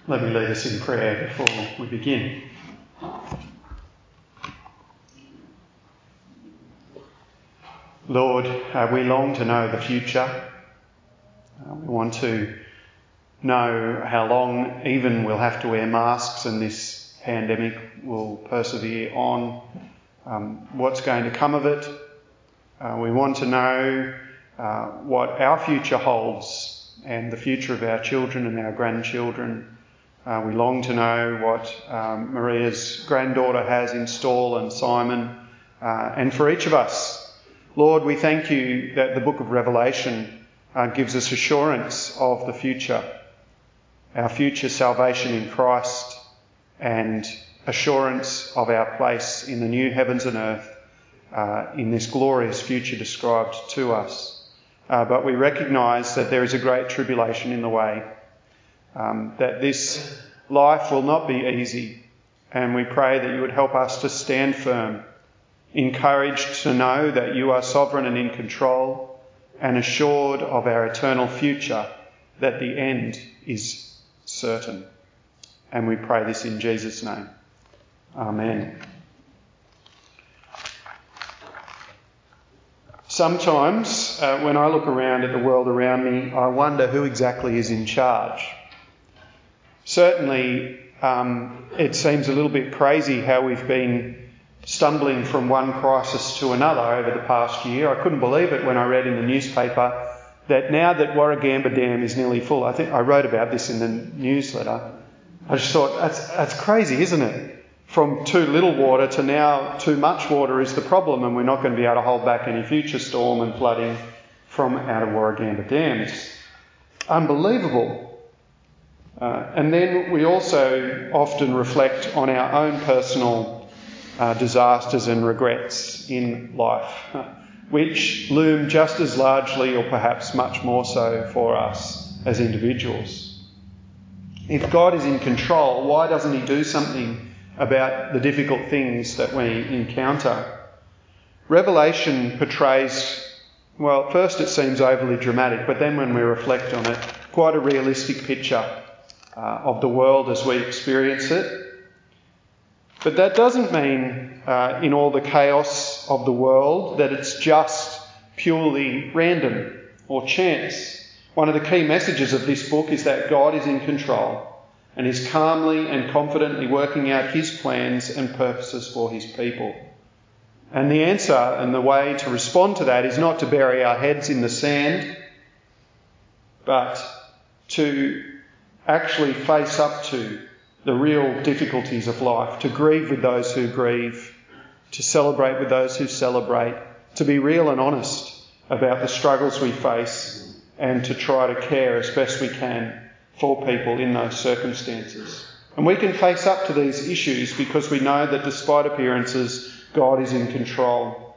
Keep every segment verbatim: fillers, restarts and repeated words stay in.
Let me lead us in prayer before we begin. Lord, uh, we long to know the future. Uh, we want to know how long even we'll have to wear masks and this pandemic will persevere on, um, what's going to come of it. Uh, we want to know uh, what our future holds and the future of our children and our grandchildren. Uh, we long to know what um, Maria's granddaughter has in store and Simon. Uh, and for each of us, Lord, we thank you that the book of Revelation uh, gives us assurance of the future, our future salvation in Christ, and assurance of our place in the new heavens and earth uh, in this glorious future described to us. Uh, but we recognise that there is a great tribulation in the way. Um, that this life will not be easy, and we pray that you would help us to stand firm, encouraged to know that you are sovereign and in control, and assured of our eternal future, that the end is certain. And we pray this in Jesus' name. Amen. Sometimes uh, when I look around at the world around me, I wonder who exactly is in charge. Certainly, um, it seems a little bit crazy how we've been stumbling from one crisis to another over the past year. I couldn't believe it when I read in the newspaper that now that Warragamba Dam is nearly full, I think I wrote about this in the newsletter, I just thought, that's, that's crazy, isn't it? From too little water to now too much water is the problem, and we're not going to be able to hold back any future storm and flooding from out of Warragamba Dam. It's unbelievable. Uh, and then we also often reflect on our own personal uh, disasters and regrets in life, which loom just as largely or perhaps much more so for us as individuals. If God is in control, why doesn't he do something about the difficult things that we encounter? Revelation portrays, well, first it seems overly dramatic, but then when we reflect on it, quite a realistic picture Uh, of the world as we experience it. But that doesn't mean uh, in all the chaos of the world that it's just purely random or chance. One of the key messages of this book is that God is in control and is calmly and confidently working out his plans and purposes for his people. And the answer and the way to respond to that is not to bury our heads in the sand, but to actually face up to the real difficulties of life, to grieve with those who grieve, to celebrate with those who celebrate, to be real and honest about the struggles we face, and to try to care as best we can for people in those circumstances. And we can face up to these issues because we know that despite appearances, God is in control.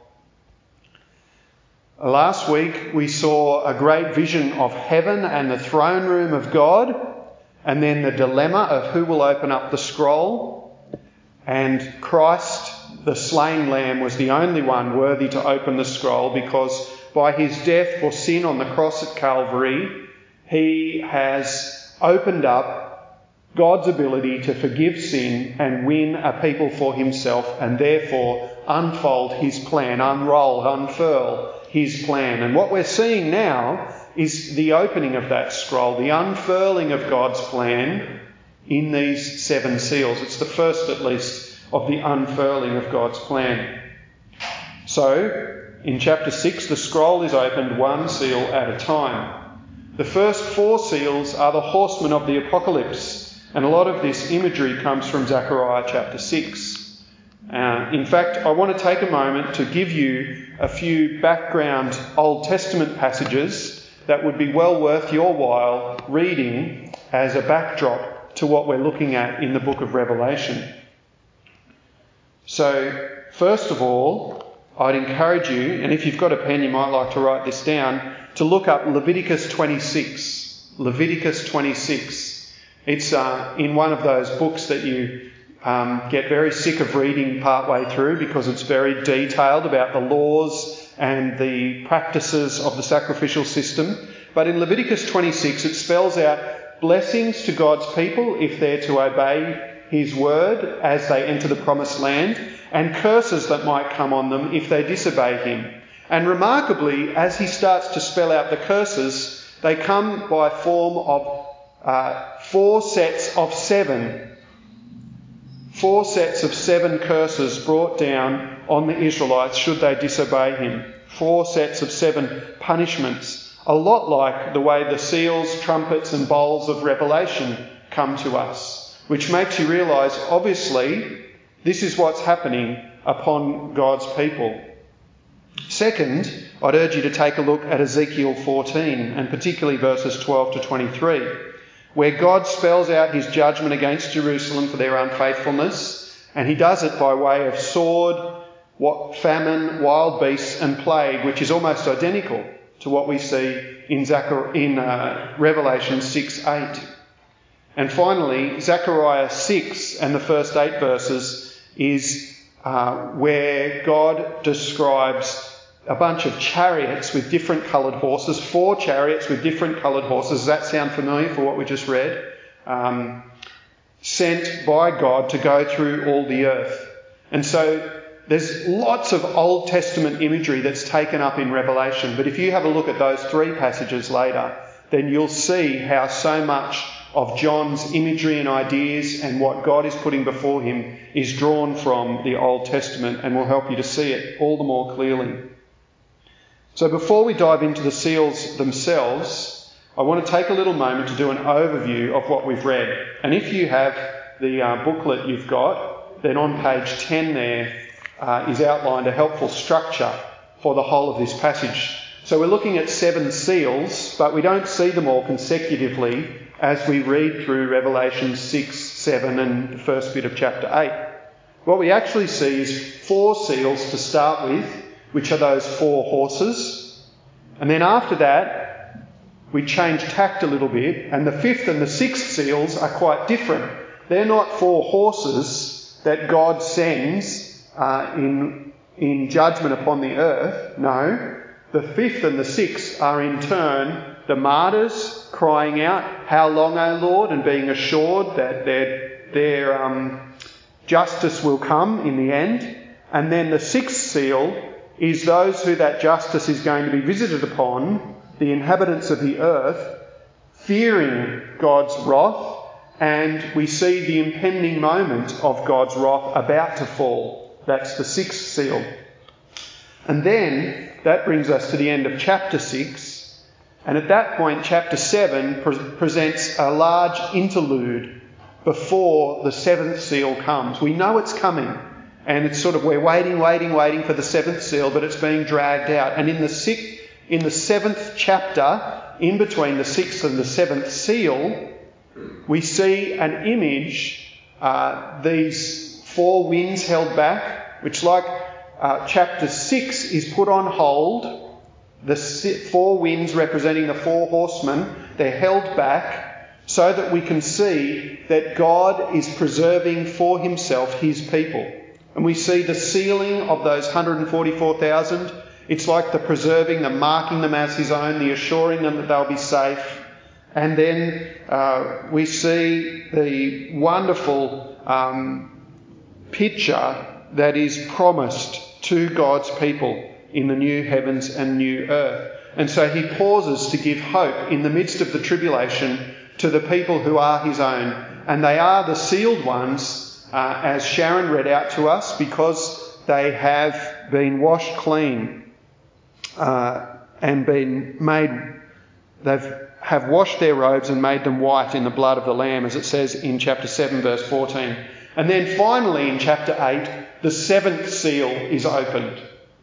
Last week we saw a great vision of heaven and the throne room of God, and then the dilemma of who will open up the scroll. And Christ, the slain lamb, was the only one worthy to open the scroll because by his death for sin on the cross at Calvary, he has opened up God's ability to forgive sin and win a people for himself, and therefore unfold his plan, unroll, unfurl his plan. And what we're seeing now is the opening of that scroll, the unfurling of God's plan in these seven seals. It's the first, at least, of the unfurling of God's plan. So, in chapter six, the scroll is opened one seal at a time. The first four seals are the horsemen of the apocalypse, and a lot of this imagery comes from Zechariah chapter six. Uh, in fact, I want to take a moment to give you a few background Old Testament passages that would be well worth your while reading as a backdrop to what we're looking at in the book of Revelation. So, first of all, I'd encourage you, and if you've got a pen you might like to write this down, to look up Leviticus twenty-six. Leviticus twenty-six. It's uh, in one of those books that you um, get very sick of reading partway through because it's very detailed about the laws and the practices of the sacrificial system. But in Leviticus twenty-six, it spells out blessings to God's people if they're to obey his word as they enter the promised land, and curses that might come on them if they disobey him. And remarkably, as he starts to spell out the curses, they come by form of uh, four sets of seven. Four sets of seven curses brought down on the Israelites should they disobey him. Four sets of seven punishments. A lot like the way the seals, trumpets and bowls of Revelation come to us, which makes you realise, obviously, this is what's happening upon God's people. Second, I'd urge you to take a look at Ezekiel fourteen, and particularly verses twelve to twenty-three, where God spells out his judgment against Jerusalem for their unfaithfulness, and he does it by way of sword, what famine, wild beasts and plague, which is almost identical to what we see in, Zachar- in uh, Revelation six eight. And finally, Zechariah six and the first eight verses is uh, where God describes a bunch of chariots with different coloured horses, four chariots with different coloured horses. Does that sound familiar for what we just read? Um, sent by God to go through all the earth. And so there's lots of Old Testament imagery that's taken up in Revelation, but if you have a look at those three passages later, then you'll see how so much of John's imagery and ideas and what God is putting before him is drawn from the Old Testament, and will help you to see it all the more clearly. So before we dive into the seals themselves, I want to take a little moment to do an overview of what we've read. And if you have the uh, booklet you've got, then on page ten there uh, is outlined a helpful structure for the whole of this passage. So we're looking at seven seals, but we don't see them all consecutively as we read through Revelation six, seven and the first bit of chapter eight. What we actually see is four seals to start with, which are those four horses. And then after that, we change tact a little bit, and the fifth and the sixth seals are quite different. They're not four horses that God sends uh, in, in judgment upon the earth. No, the fifth and the sixth are in turn the martyrs crying out, "How long, O Lord?" and being assured that their, their um, justice will come in the end. And then the sixth seal is those who that justice is going to be visited upon, the inhabitants of the earth, fearing God's wrath, and we see the impending moment of God's wrath about to fall. That's the sixth seal. And then that brings us to the end of chapter six, and at that point chapter seven pre- presents a large interlude before the seventh seal comes. We know it's coming. And it's sort of, we're waiting, waiting, waiting for the seventh seal, but it's being dragged out. And in the sixth, in the seventh chapter, in between the sixth and the seventh seal, we see an image, uh, these four winds held back, which like uh, chapter six is put on hold. The four winds representing the four horsemen, they're held back so that we can see that God is preserving for himself his people. And we see the sealing of those one hundred forty-four thousand. It's like the preserving, the marking them as his own, the assuring them that they'll be safe. And then uh, we see the wonderful um, picture that is promised to God's people in the new heavens and new earth. And so he pauses to give hope in the midst of the tribulation to the people who are his own. And they are the sealed ones, Uh, as Sharon read out to us, because they have been washed clean uh, and been made, they have washed their robes and made them white in the blood of the Lamb, as it says in chapter seven, verse fourteen. And then finally in chapter eight, the seventh seal is opened.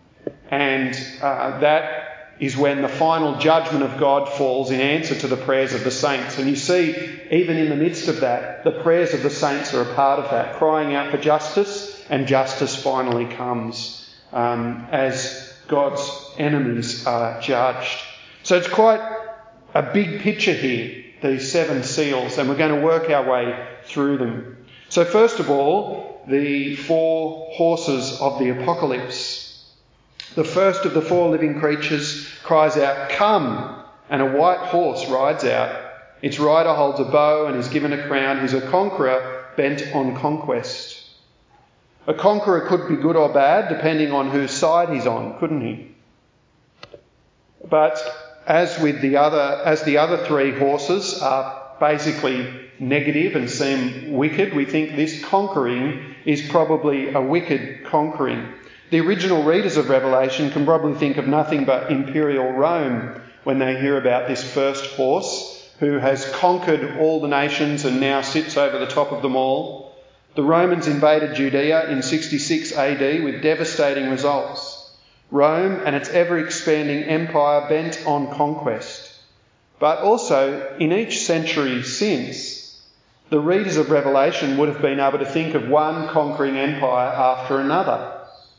And uh, that is when the final judgment of God falls in answer to the prayers of the saints. And you see, even in the midst of that, the prayers of the saints are a part of that, crying out for justice, and justice finally comes um, as God's enemies are judged. So it's quite a big picture here, these seven seals, and we're going to work our way through them. So first of all, the four horses of the apocalypse. The first of the four living creatures cries out, "Come!" and a white horse rides out. Its rider holds a bow and is given a crown. He's a conqueror bent on conquest. A conqueror could be good or bad, depending on whose side he's on, couldn't he? But as with the other, as the other three horses are basically negative and seem wicked, we think this conquering is probably a wicked conquering. The original readers of Revelation can probably think of nothing but imperial Rome when they hear about this first horse who has conquered all the nations and now sits over the top of them all. The Romans invaded Judea in sixty-six A D with devastating results. Rome and its ever-expanding empire bent on conquest. But also, in each century since, the readers of Revelation would have been able to think of one conquering empire after another.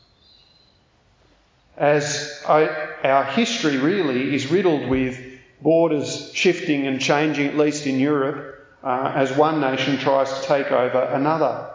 As our history really is riddled with borders shifting and changing, at least in Europe, uh, as one nation tries to take over another.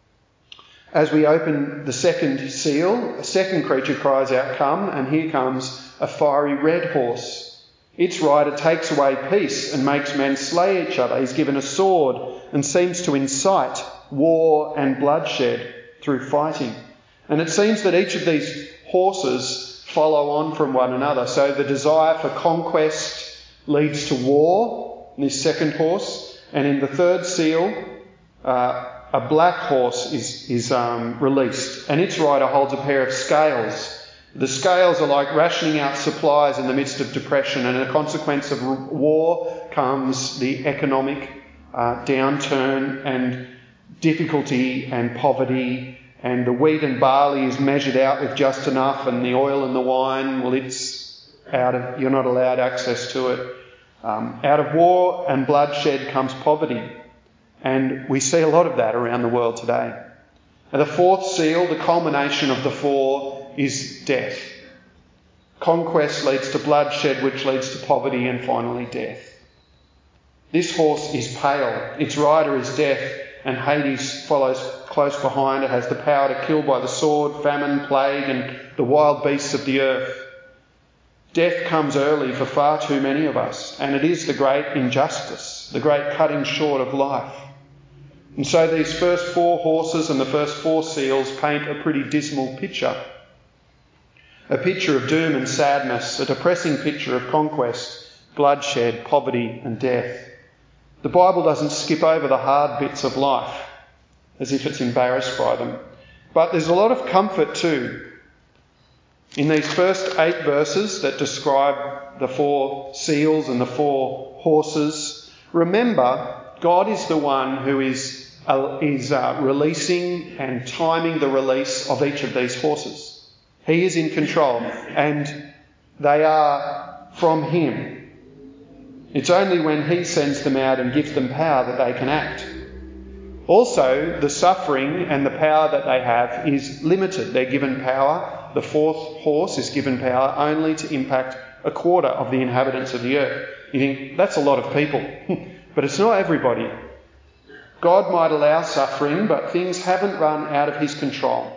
As we open the second seal, a second creature cries out, "Come," and here comes a fiery red horse. Its rider takes away peace and makes men slay each other. He's given a sword and seems to incite war and bloodshed through fighting. And it seems that each of these horses follow on from one another. So the desire for conquest leads to war in this second horse. And in the third seal, uh, a black horse is, is um, released, and its rider holds a pair of scales. The scales are like rationing out supplies in the midst of depression, and a consequence of war comes the economic uh, downturn and difficulty and poverty, and the wheat and barley is measured out with just enough, and the oil and the wine, well, it's out of, you're not allowed access to it. Um, out of war and bloodshed comes poverty. And we see a lot of that around the world today. And the fourth seal, the culmination of the four, is death. Conquest leads to bloodshed, which leads to poverty, and finally death. This horse is pale. Its rider is death, and Hades follows close behind. It has the power to kill by the sword, famine, plague, and the wild beasts of the earth. Death comes early for far too many of us, and it is the great injustice, the great cutting short of life. And so these first four horses and the first four seals paint a pretty dismal picture. A picture of doom and sadness, a depressing picture of conquest, bloodshed, poverty and death. The Bible doesn't skip over the hard bits of life as if it's embarrassed by them. But there's a lot of comfort too. In these first eight verses that describe the four seals and the four horses, remember, God is the one who is, uh, is uh, releasing and timing the release of each of these horses. He is in control, and they are from him. It's only when he sends them out and gives them power that they can act. Also, the suffering and the power that they have is limited. They're given power. The fourth horse is given power only to impact a quarter of the inhabitants of the earth. You think, that's a lot of people. But it's not everybody. God might allow suffering, but things haven't run out of his control.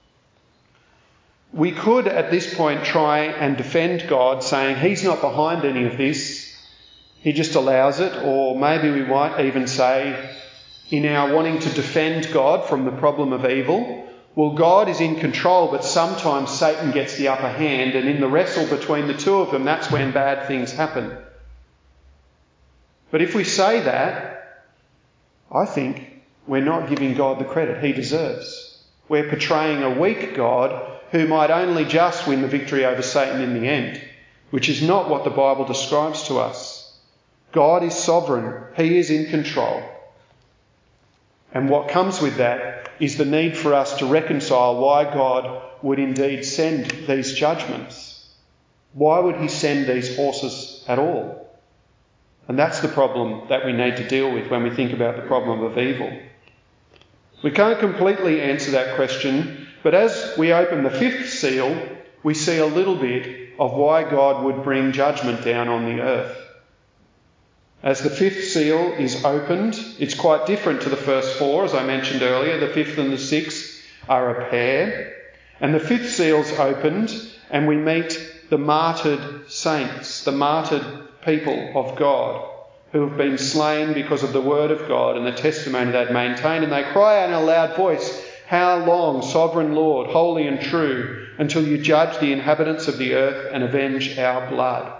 We could at this point try and defend God, saying he's not behind any of this. He just allows it. Or maybe we might even say, in our wanting to defend God from the problem of evil, well, God is in control, but sometimes Satan gets the upper hand, and in the wrestle between the two of them, that's when bad things happen. But if we say that, I think we're not giving God the credit he deserves. We're portraying a weak God who might only just win the victory over Satan in the end, which is not what the Bible describes to us. God is sovereign. He is in control. And what comes with that is the need for us to reconcile why God would indeed send these judgments. Why would he send these horses at all? And that's the problem that we need to deal with when we think about the problem of evil. We can't completely answer that question, but as we open the fifth seal, we see a little bit of why God would bring judgment down on the earth. As the fifth seal is opened, it's quite different to the first four, as I mentioned earlier. The fifth and the sixth are a pair. And the fifth seal's opened, and we meet the martyred saints, the martyred people of God, who have been slain because of the word of God and the testimony they'd maintained, and they cry out in a loud voice, "How long, sovereign Lord, holy and true, until you judge the inhabitants of the earth and avenge our blood?"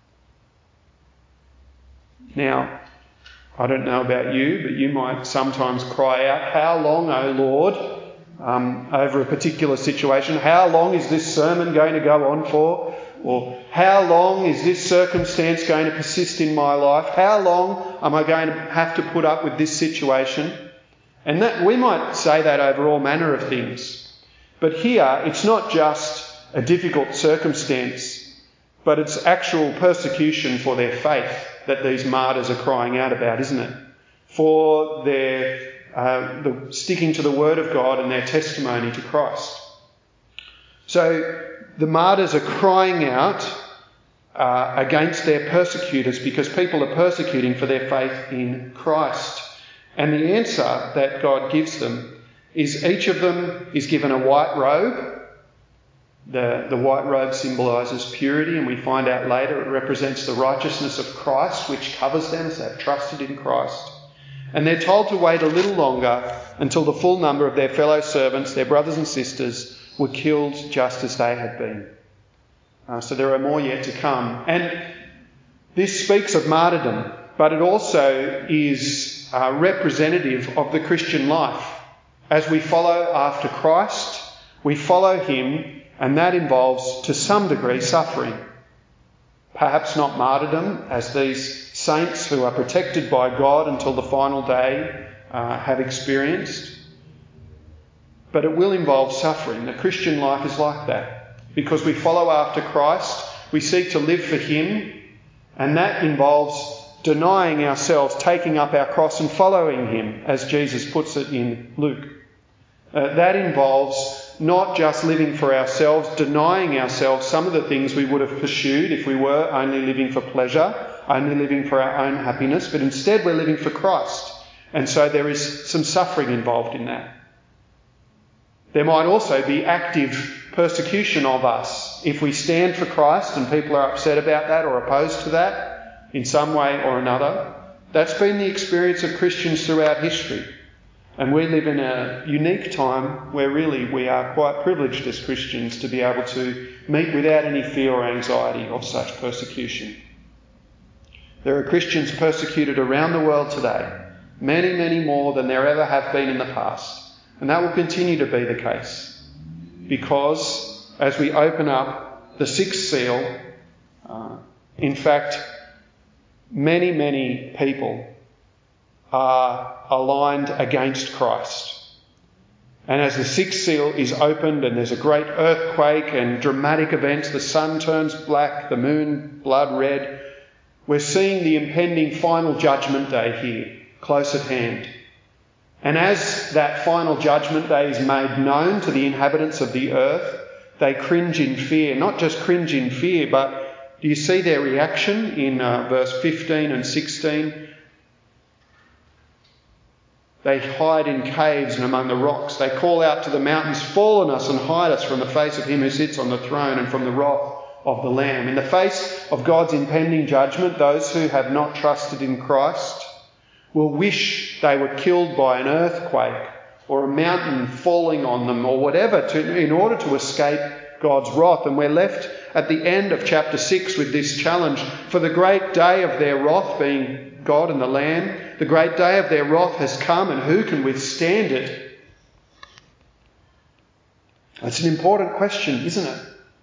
Now, I don't know about you, but you might sometimes cry out, "How long, O Lord?" Um, over a particular situation. How long is this sermon going to go on for? Or how long is this circumstance going to persist in my life? How long am I going to have to put up with this situation? And that we might say that over all manner of things. But here, it's not just a difficult circumstance, but it's actual persecution for their faith that these martyrs are crying out about, isn't it? For their uh, the, sticking to the word of God and their testimony to Christ. So the martyrs are crying out uh, against their persecutors because people are persecuting for their faith in Christ. And the answer that God gives them is each of them is given a white robe. The, the white robe symbolises purity, and we find out later it represents the righteousness of Christ, which covers them as they've trusted in Christ. And they're told to wait a little longer until the full number of their fellow servants, their brothers and sisters, were killed just as they had been. Uh, so there are more yet to come. And this speaks of martyrdom, but it also is uh, representative of the Christian life. As we follow after Christ, we follow him, and that involves, to some degree, suffering. Perhaps not martyrdom, as these saints who are protected by God until the final day uh, have experienced. But it will involve suffering. The Christian life is like that. Because we follow after Christ, we seek to live for him, and that involves denying ourselves, taking up our cross and following him, as Jesus puts it in Luke. Uh, that involves not just living for ourselves, denying ourselves some of the things we would have pursued if we were only living for pleasure, only living for our own happiness, but instead we're living for Christ. And so there is some suffering involved in that. There might also be active persecution of us if we stand for Christ and people are upset about that or opposed to that in some way or another. That's been the experience of Christians throughout history. And we live in a unique time where really we are quite privileged as Christians to be able to meet without any fear or anxiety of such persecution. There are Christians persecuted around the world today, many, many more than there ever have been in the past. And that will continue to be the case because as we open up the sixth seal, uh, in fact, many, many people are aligned against Christ. And as the sixth seal is opened and there's a great earthquake and dramatic events, the sun turns black, the moon blood red, we're seeing the impending final judgment day here, close at hand. And as that final judgment day is made known to the inhabitants of the earth, they cringe in fear. Not just cringe in fear, but do you see their reaction in uh, verse fifteen and sixteen? They hide in caves and among the rocks. They call out to the mountains, "Fall on us and hide us from the face of him who sits on the throne and from the wrath of the Lamb." In the face of God's impending judgment, those who have not trusted in Christ will wish they were killed by an earthquake or a mountain falling on them or whatever to, in order to escape God's wrath. And we're left at the end of chapter six with this challenge. For the great day of their wrath, being God and the Lamb, the great day of their wrath has come, and who can withstand it? That's an important question, isn't it?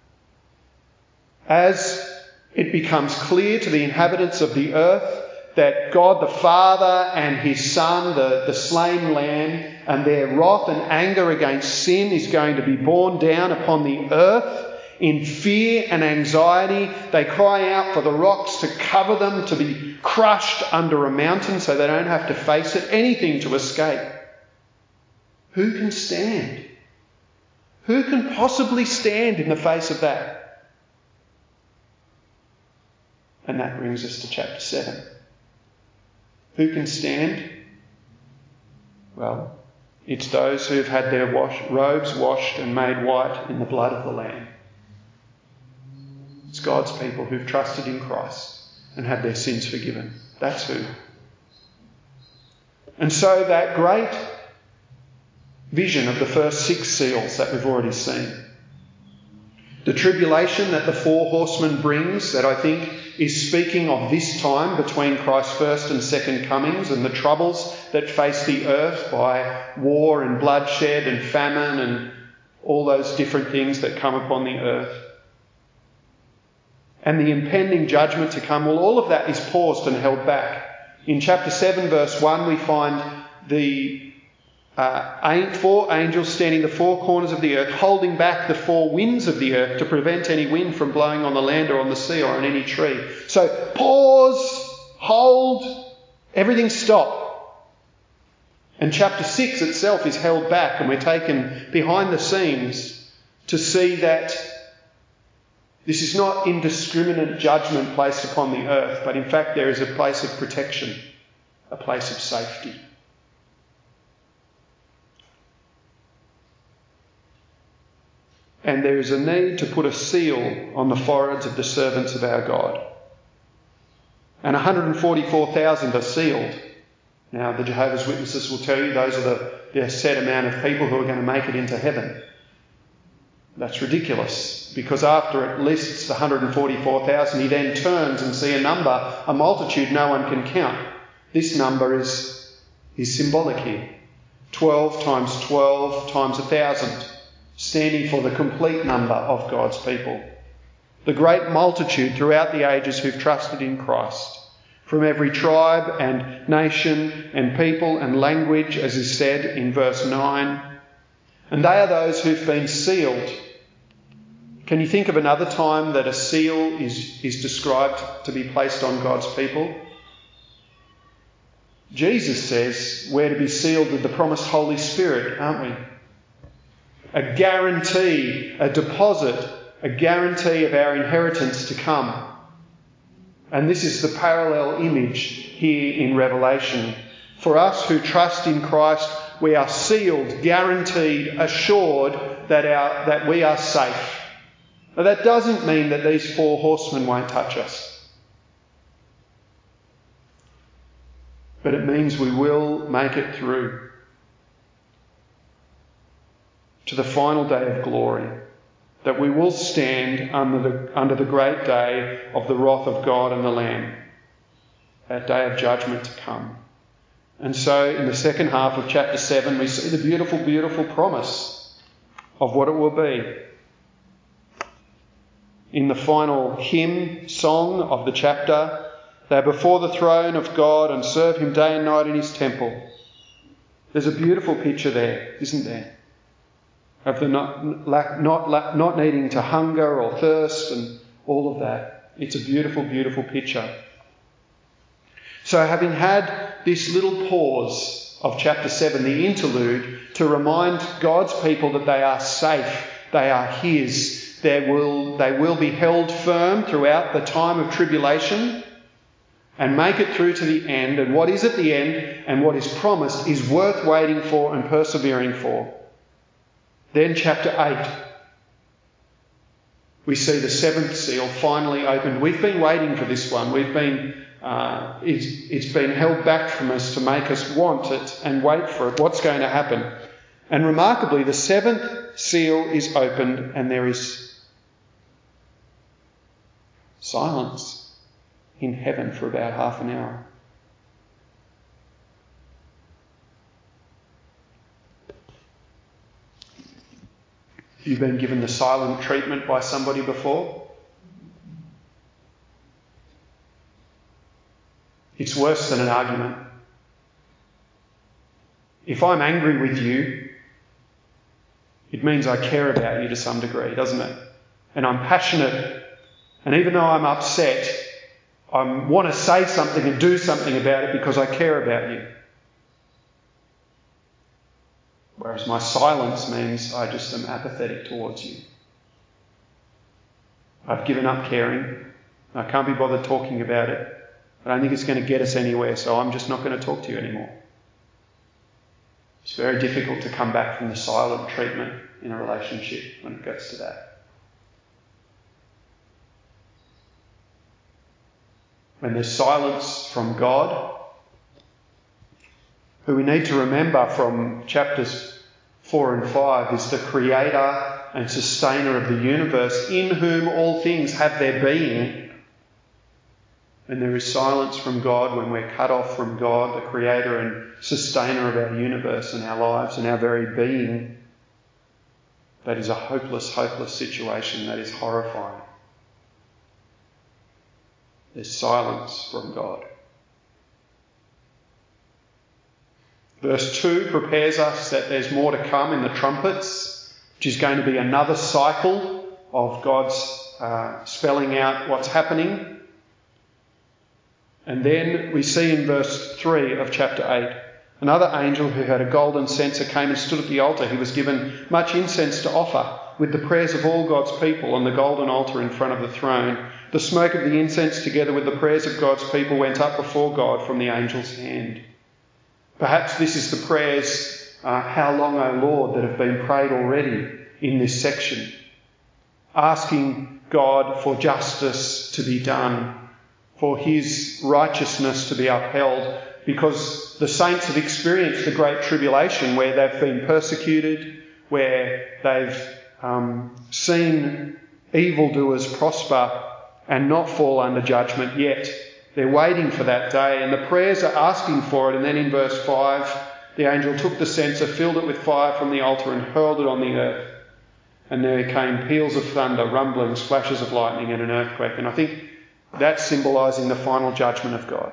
As it becomes clear to the inhabitants of the earth that God the Father and his Son, the, the slain Lamb, and their wrath and anger against sin is going to be borne down upon the earth in fear and anxiety. They cry out for the rocks to cover them, to be crushed under a mountain so they don't have to face it, anything to escape. Who can stand? Who can possibly stand in the face of that? And that brings us to chapter seven. Who can stand? Well, it's those who've had their wash, robes washed and made white in the blood of the Lamb. It's God's people who've trusted in Christ and had their sins forgiven. That's who. And so that great vision of the first six seals that we've already seen, the tribulation that the four horsemen brings, that I think is speaking of this time between Christ's first and second comings, and the troubles that face the earth by war and bloodshed and famine and all those different things that come upon the earth, and the impending judgment to come. Well, all of that is paused and held back. In chapter seven, verse one, we find the uh, four angels standing the four corners of the earth, holding back the four winds of the earth to prevent any wind from blowing on the land or on the sea or on any tree. So pause, hold, everything stop. And chapter six itself is held back, and we're taken behind the scenes to see that this is not indiscriminate judgment placed upon the earth, but in fact there is a place of protection, a place of safety. And there is a need to put a seal on the foreheads of the servants of our God. And one hundred forty-four thousand are sealed. Now, the Jehovah's Witnesses will tell you those are the, the set amount of people who are going to make it into heaven. That's ridiculous, because after it lists the one hundred forty-four thousand, he then turns and sees a number, a multitude no one can count. This number is, is symbolic here. twelve times twelve times one thousand, standing for the complete number of God's people. The great multitude throughout the ages who've trusted in Christ, from every tribe and nation and people and language, as is said in verse nine. And they are those who've been sealed. Can you think of another time that a seal is, is described to be placed on God's people? Jesus says we're to be sealed with the promised Holy Spirit, aren't we? A guarantee, a deposit, a guarantee of our inheritance to come. And this is the parallel image here in Revelation. For us who trust in Christ, we are sealed, guaranteed, assured that our that we are safe. Now, that doesn't mean that these four horsemen won't touch us. But it means we will make it through to the final day of glory, that we will stand under the, under the great day of the wrath of God and the Lamb, that day of judgment to come. And so in the second half of chapter seven, we see the beautiful, beautiful promise of what it will be. In the final hymn song of the chapter, they are before the throne of God and serve him day and night in his temple. There's a beautiful picture there, isn't there? Of the not, lack, not, not needing to hunger or thirst and all of that. It's a beautiful, beautiful picture. So having had this little pause of chapter seven, the interlude, to remind God's people that they are safe, they are his, they will, they will be held firm throughout the time of tribulation and make it through to the end. And what is at the end and what is promised is worth waiting for and persevering for. Then chapter eight, we see the seventh seal finally opened. We've been waiting for this one. We've been, uh, it's, it's been held back from us to make us want it and wait for it. What's going to happen? And remarkably, the seventh seal is opened and there is silence in heaven for about half an hour. You've been given the silent treatment by somebody before? It's worse than an argument. If I'm angry with you, it means I care about you to some degree, doesn't it? And I'm passionate. And even though I'm upset, I want to say something and do something about it because I care about you. Whereas my silence means I just am apathetic towards you. I've given up caring. I can't be bothered talking about it. I don't think it's going to get us anywhere, so I'm just not going to talk to you anymore. It's very difficult to come back from the silent treatment in a relationship when it gets to that. when there's silence from God, who we need to remember from chapters four and five is the creator and sustainer of the universe, in whom all things have their being. And there is silence from God when we're cut off from God, the creator and sustainer of our universe and our lives and our very being. That is a hopeless, hopeless situation. That is horrifying. There's silence from God. Verse two prepares us that there's more to come in the trumpets, which is going to be another cycle of God's uh, spelling out what's happening. And then we see in verse three of chapter eight, another angel who had a golden censer came and stood at the altar. He was given much incense to offer with the prayers of all God's people on the golden altar in front of the throne. The smoke of the incense together with the prayers of God's people went up before God from the angel's hand. Perhaps this is the prayers, uh, how long, O Lord, that have been prayed already in this section. Asking God for justice to be done, for his righteousness to be upheld, because the saints have experienced the great tribulation where they've been persecuted, where they've um, seen evildoers prosper and not fall under judgment yet. They're waiting for that day, and the prayers are asking for it. And then in verse five, the angel took the censer, filled it with fire from the altar and hurled it on the earth. And there came peals of thunder, rumblings, flashes of lightning and an earthquake. And I think that's symbolising the final judgment of God.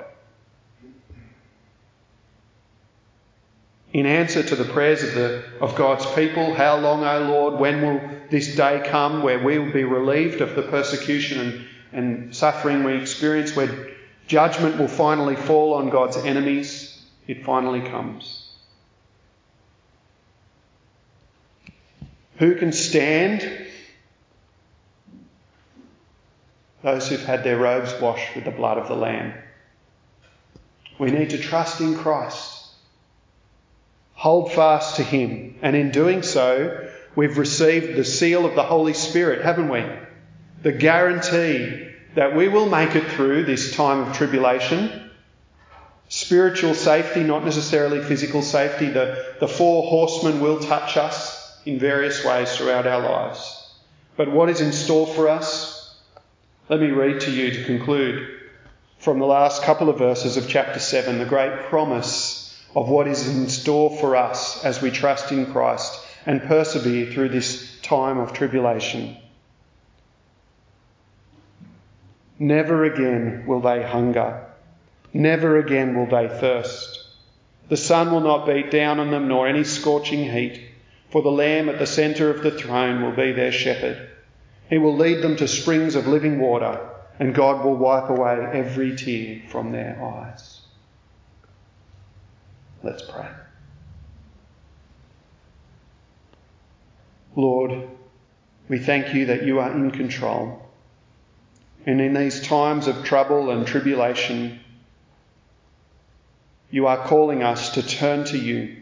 In answer to the prayers of, the, of God's people, how long, O Lord, when will this day come where we will be relieved of the persecution and, and suffering we experience, where judgment will finally fall on God's enemies? It finally comes. Who can stand? Those who've had their robes washed with the blood of the Lamb. We need to trust in Christ. Hold fast to him. And in doing so, we've received the seal of the Holy Spirit, haven't we? The guarantee that we will make it through this time of tribulation. Spiritual safety, not necessarily physical safety. The, the four horsemen will touch us in various ways throughout our lives. But what is in store for us? Let me read to you to conclude from the last couple of verses of chapter seven, the great promise of what is in store for us as we trust in Christ and persevere through this time of tribulation. Never again will they hunger. Never again will they thirst. The sun will not beat down on them, nor any scorching heat, for the Lamb at the centre of the throne will be their shepherd. He will lead them to springs of living water, and God will wipe away every tear from their eyes. Let's pray. Lord, we thank you that you are in control. And in these times of trouble and tribulation, you are calling us to turn to you.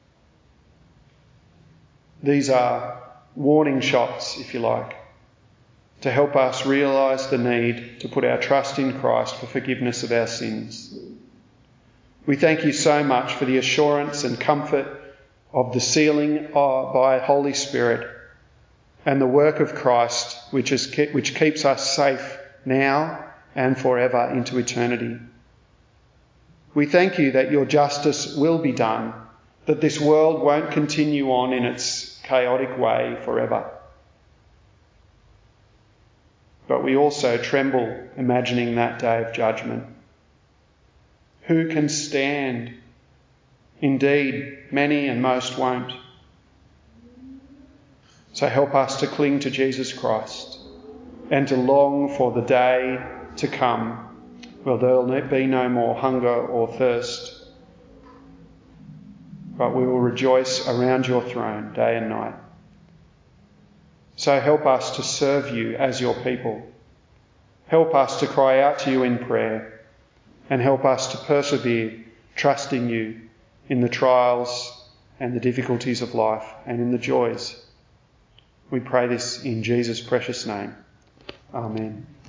These are warning shots, if you like, to help us realise the need to put our trust in Christ for forgiveness of our sins. We thank you so much for the assurance and comfort of the sealing by Holy Spirit and the work of Christ, which is which keeps us safe now and forever into eternity. We thank you that your justice will be done, that this world won't continue on in its chaotic way forever. But we also tremble imagining that day of judgment. Who can stand? Indeed, many and most won't. So help us to cling to Jesus Christ and to long for the day to come where there will be no more hunger or thirst, but we will rejoice around your throne day and night. So help us to serve you as your people. Help us to cry out to you in prayer, and help us to persevere, trusting you in the trials and the difficulties of life and in the joys. We pray this in Jesus' precious name. Amen.